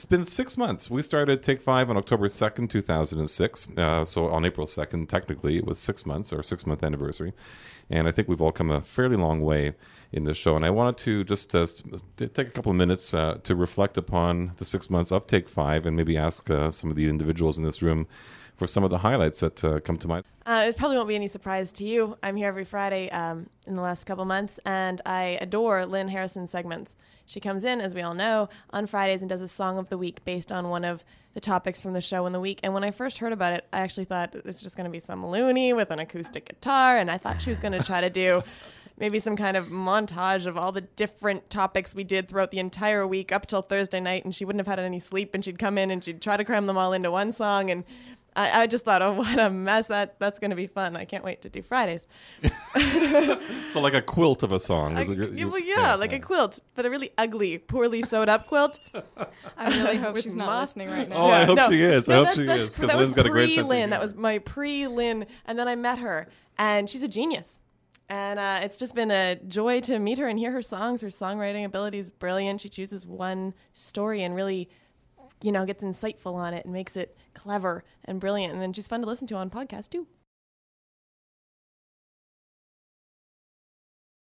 been 6 months. We started Take 5 on October 2nd, 2006. So on April 2nd, technically, it was 6 months, our 6-month anniversary. And I think we've all come a fairly long way in this show. And I wanted to just take a couple of minutes to reflect upon the 6 months of Take 5 and maybe ask some of the individuals in this room for some of the highlights that come to mind. It probably won't be any surprise to you. I'm here every Friday in the last couple months, and I adore Lynn Harrison's segments. She comes in, as we all know, on Fridays and does a song of the week based on one of the topics from the show in the week. And when I first heard about it, I actually thought it was just going to be some loony with an acoustic guitar, and I thought she was going to try to do maybe some kind of montage of all the different topics we did throughout the entire week up till Thursday night, and she wouldn't have had any sleep, and she'd come in and she'd try to cram them all into one song, and I just thought, oh, what a mess. That's going to be fun. I can't wait to do Fridays. So like a quilt of a song. Like a quilt, but a really ugly, poorly sewed up quilt. I really hope she's not listening right now. Oh, I hope she is. I hope she is. Because Lynn's got a great sense of humor. That was my pre-Lynn. And then I met her, and she's a genius. And it's just been a joy to meet her and hear her songs. Her songwriting ability is brilliant. She chooses one story and really, gets insightful on it and makes it clever and brilliant. And then she's fun to listen to on podcast, too.